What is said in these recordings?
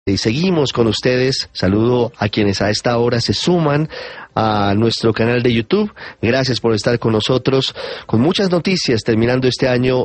Y seguimos con ustedes. Saludo a quienes a esta hora se suman a nuestro canal de YouTube. Gracias por estar con nosotros. Con muchas noticias terminando este año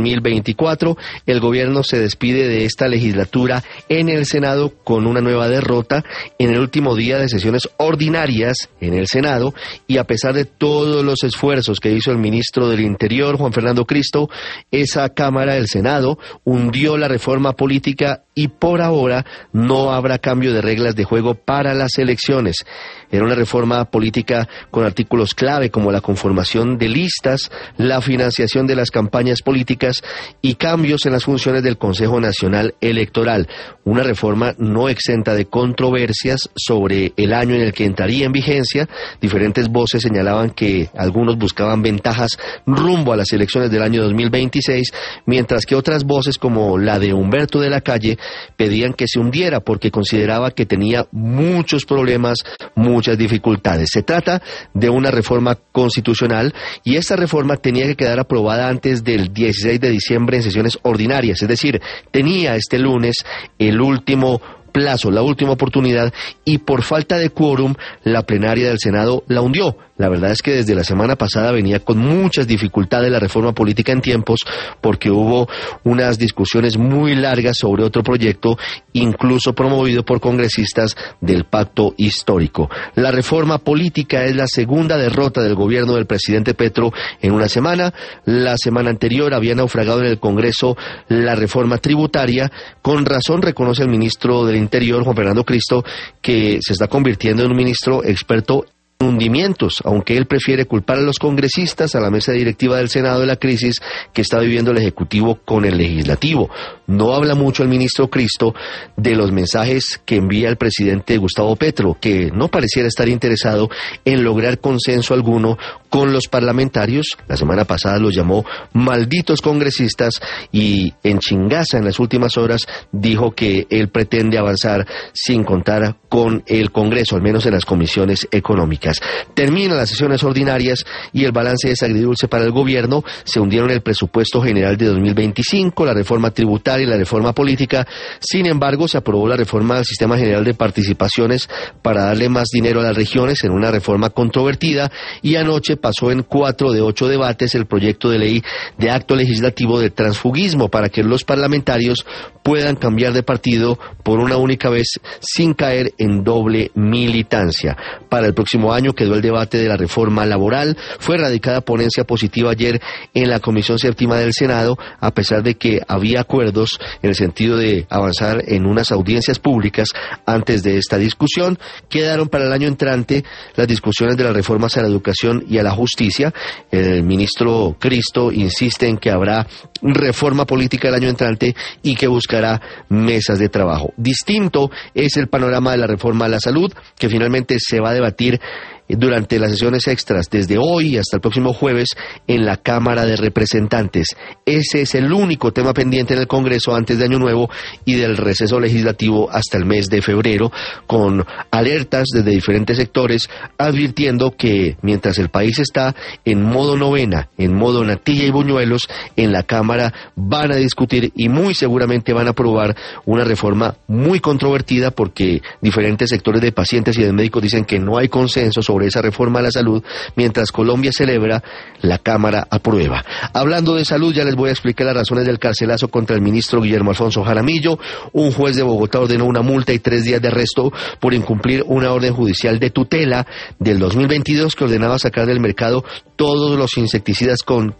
2024. El gobierno se despide de esta legislatura en el Senado con una nueva derrota en el último día de sesiones ordinarias en el Senado, y a pesar de todos los esfuerzos que hizo el ministro del Interior, Juan Fernando Cristo, esa Cámara del Senado hundió la reforma política y por ahora no habrá cambio de reglas de juego para las elecciones. Era una reforma política con artículos clave como la conformación de listas, la financiación de las campañas políticas y cambios en las funciones del Consejo Nacional Electoral. Una reforma no exenta de controversias sobre el año en el que entraría en vigencia. Diferentes voces señalaban que algunos buscaban ventajas rumbo a las elecciones del año 2026, mientras que otras voces, como la de Humberto de la Calle, pedían que se hundiera porque consideraba que tenía muchos problemas, muchas dificultades. Se trata de una reforma constitucional y esta reforma tenía que quedar aprobada antes del 16 de diciembre en sesiones ordinarias, es decir, tenía este lunes el último plazo, la última oportunidad, y por falta de quórum la plenaria del Senado la hundió. La verdad es que desde la semana pasada venía con muchas dificultades la reforma política en tiempos, porque hubo unas discusiones muy largas sobre otro proyecto, incluso promovido por congresistas del Pacto Histórico. La reforma política es la segunda derrota del gobierno del presidente Petro en una semana. La semana anterior había naufragado en el Congreso la reforma tributaria. Con razón reconoce el ministro del Interior, Juan Fernando Cristo, que se está convirtiendo en un ministro experto hundimientos, aunque él prefiere culpar a los congresistas, a la mesa directiva del Senado, de la crisis que está viviendo el Ejecutivo con el Legislativo. No habla mucho el ministro Cristo de los mensajes que envía el presidente Gustavo Petro, que no pareciera estar interesado en lograr consenso alguno con los parlamentarios. La semana pasada los llamó malditos congresistas y en Chingaza, en las últimas horas, dijo que él pretende avanzar sin contar con el Congreso, al menos en las comisiones económicas. Terminan las sesiones ordinarias y el balance es agridulce para el gobierno. Se hundieron el presupuesto general de 2025, la reforma tributaria y la reforma política. Sin embargo, se aprobó la reforma del Sistema General de Participaciones para darle más dinero a las regiones, en una reforma controvertida, y anoche pasó en 4 de 8 debates el proyecto de ley de acto legislativo de transfugismo para que los parlamentarios puedan cambiar de partido por una única vez sin caer en doble militancia. Para el próximo año quedó el debate de la reforma laboral. Fue radicada ponencia positiva ayer en la Comisión Séptima del Senado, a pesar de que había acuerdos en el sentido de avanzar en unas audiencias públicas antes de esta discusión. Quedaron para el año entrante las discusiones de las reformas a la educación y a la justicia. El ministro Cristo insiste en que habrá reforma política el año entrante y que buscará mesas de trabajo. Distinto es el panorama de la reforma a la salud, que finalmente se va a debatir durante las sesiones extras desde hoy hasta el próximo jueves en la Cámara de Representantes. Ese es el único tema pendiente en el Congreso antes de Año Nuevo y del receso legislativo hasta el mes de febrero, con alertas desde diferentes sectores advirtiendo que mientras el país está en modo novena, en modo natilla y buñuelos, en la Cámara van a discutir y muy seguramente van a aprobar una reforma muy controvertida, porque diferentes sectores de pacientes y de médicos dicen que no hay consenso sobre esa reforma a la salud. Mientras Colombia celebra, la Cámara aprueba. Hablando de salud, ya les voy a explicar las razones del carcelazo contra el ministro Guillermo Alfonso Jaramillo. Un juez de Bogotá ordenó una multa y 3 días de arresto por incumplir una orden judicial de tutela del 2022 que ordenaba sacar del mercado todos los insecticidas con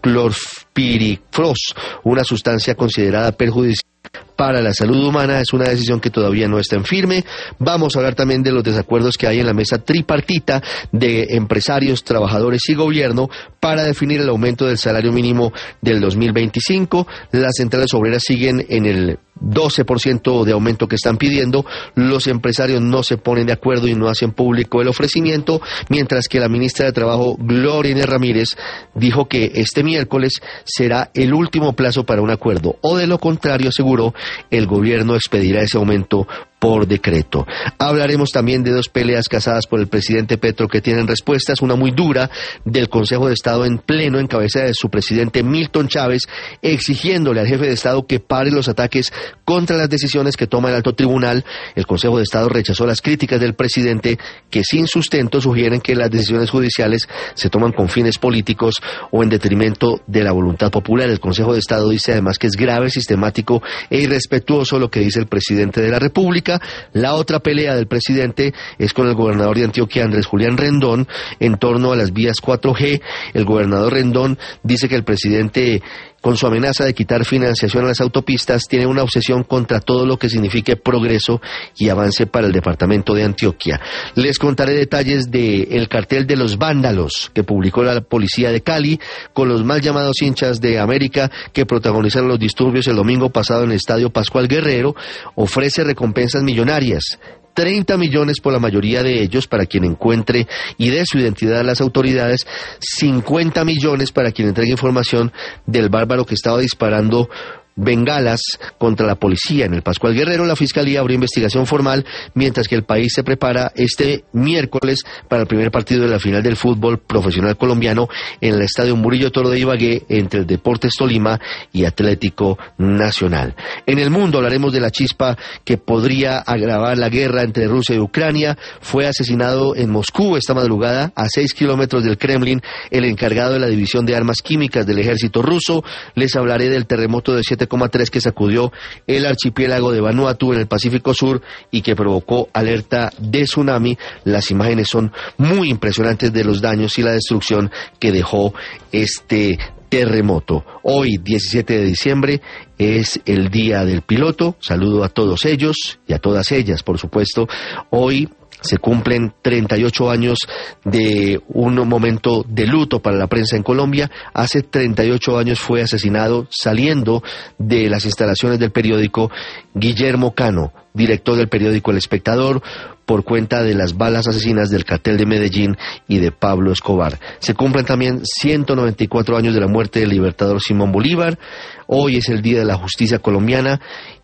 clorpirifos, una sustancia considerada perjudicial para la salud humana. Es una decisión que todavía no está en firme. Vamos a hablar también de los desacuerdos que hay en la mesa tripartita de empresarios, trabajadores y gobierno para definir el aumento del salario mínimo del 2025. Las centrales obreras siguen en el 12% de aumento que están pidiendo. Los empresarios no se ponen de acuerdo y no hacen público el ofrecimiento, mientras que la ministra de Trabajo, Gloria Inés Ramírez, dijo que este miércoles será el último plazo para un acuerdo, o de lo contrario, aseguró, el gobierno expedirá ese aumento por decreto. Hablaremos también de 2 peleas cazadas por el presidente Petro que tienen respuestas, una muy dura del Consejo de Estado en pleno en cabeza de su presidente Milton Chávez, exigiéndole al jefe de Estado que pare los ataques contra las decisiones que toma el alto tribunal. El Consejo de Estado rechazó las críticas del presidente que sin sustento sugieren que las decisiones judiciales se toman con fines políticos o en detrimento de la voluntad popular. El Consejo de Estado dice además que es grave, sistemático e irrespetuoso lo que dice el presidente de la República. La otra pelea del presidente es con el gobernador de Antioquia, Andrés Julián Rendón, en torno a las vías 4G. El gobernador Rendón dice que el presidente, con su amenaza de quitar financiación a las autopistas, tiene una obsesión contra todo lo que signifique progreso y avance para el departamento de Antioquia. Les contaré detalles del cartel de los vándalos que publicó la policía de Cali con los mal llamados hinchas de América que protagonizaron los disturbios el domingo pasado en el Estadio Pascual Guerrero. Ofrece recompensas millonarias. 30 millones por la mayoría de ellos para quien encuentre y dé su identidad a las autoridades, 50 millones para quien entregue información del bárbaro que estaba disparando bengalas contra la policía en el Pascual Guerrero. La Fiscalía abrió investigación formal, mientras que el país se prepara este miércoles para el primer partido de la final del fútbol profesional colombiano en el Estadio Murillo Toro de Ibagué entre el Deportes Tolima y Atlético Nacional. En el mundo hablaremos de la chispa que podría agravar la guerra entre Rusia y Ucrania. Fue asesinado en Moscú esta madrugada, a 6 kilómetros del Kremlin, el encargado de la división de armas químicas del ejército ruso. Les hablaré del terremoto de 7,3 que sacudió el archipiélago de Vanuatu en el Pacífico Sur y que provocó alerta de tsunami. Las imágenes son muy impresionantes de los daños y la destrucción que dejó este terremoto. Hoy, 17 de diciembre, es el Día del Piloto. Saludo a todos ellos y a todas ellas, por supuesto. Hoy se cumplen 38 años de un momento de luto para la prensa en Colombia. Hace 38 años fue asesinado, saliendo de las instalaciones del periódico, Guillermo Cano, director del periódico El Espectador, por cuenta de las balas asesinas del cartel de Medellín y de Pablo Escobar. Se cumplen también 194 años de la muerte del libertador Simón Bolívar. Hoy es el Día de la Justicia colombiana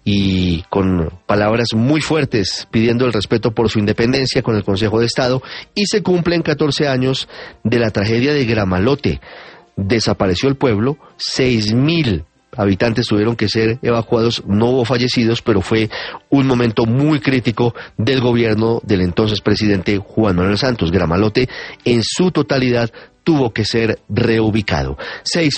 y con palabras muy fuertes pidiendo el respeto por su independencia con el Consejo de Estado. Y se cumplen 14 años de la tragedia de Gramalote. Desapareció el pueblo, 6.000 habitantes tuvieron que ser evacuados, no hubo fallecidos, pero fue un momento muy crítico del gobierno del entonces presidente Juan Manuel Santos. Gramalote en su totalidad tuvo que ser reubicado.